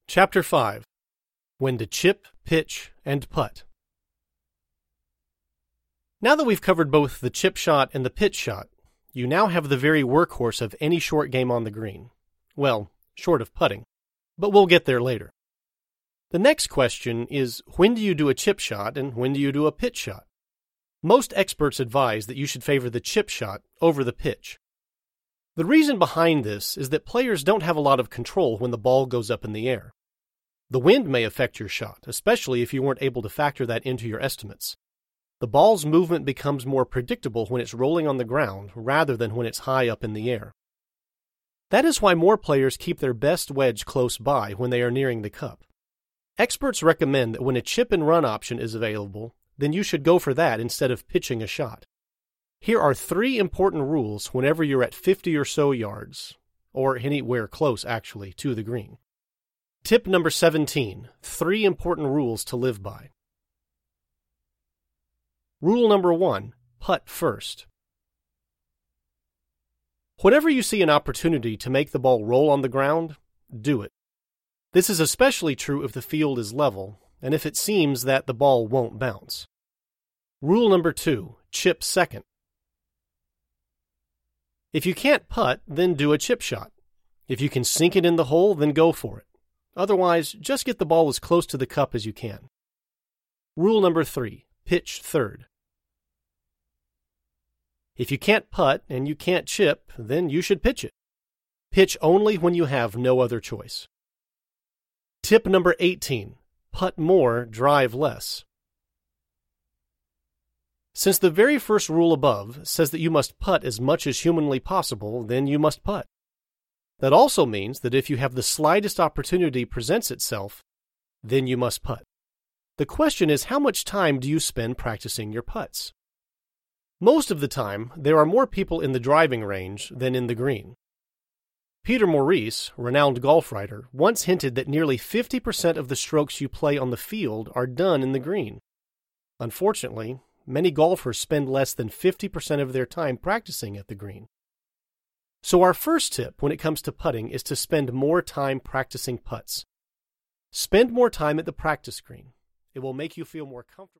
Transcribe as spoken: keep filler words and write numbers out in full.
Chapter five. When to Chip, Pitch, and Putt. Now that we've covered both the chip shot and the pitch shot, you now have the very workhorse of any short game on the green. Well, short of putting, but we'll get there later. The next question is, when do you do a chip shot and when do you do a pitch shot? Most experts advise that you should favor the chip shot over the pitch. The reason behind this is that players don't have a lot of control when the ball goes up in the air. The wind may affect your shot, especially if you weren't able to factor that into your estimates. The ball's movement becomes more predictable when it's rolling on the ground rather than when it's high up in the air. That is why more players keep their best wedge close by when they are nearing the cup. Experts recommend that when a chip and run option is available, then you should go for that instead of pitching a shot. Here are three important rules whenever you're at fifty or so yards, or anywhere close actually, to the green. Tip number seventeen, three important rules to live by. Rule number one, putt first. Whenever you see an opportunity to make the ball roll on the ground, do it. This is especially true if the field is level, and if it seems that the ball won't bounce. Rule number two, chip second. If you can't putt, then do a chip shot. If you can sink it in the hole, then go for it. Otherwise, just get the ball as close to the cup as you can. Rule number three, pitch third. If you can't putt and you can't chip, then you should pitch it. Pitch only when you have no other choice. Tip number eighteen, putt more, drive less. Since the very first rule above says that you must putt as much as humanly possible, then you must putt. That also means that if you have the slightest opportunity presents itself, then you must putt. The question is, how much time do you spend practicing your putts? Most of the time, there are more people in the driving range than in the green. Peter Maurice, renowned golf writer, once hinted that nearly fifty percent of the strokes you play on the field are done in the green. Unfortunately, many golfers spend less than fifty percent of their time practicing at the green. So our first tip when it comes to putting is to spend more time practicing putts. Spend more time at the practice green. It will make you feel more comfortable.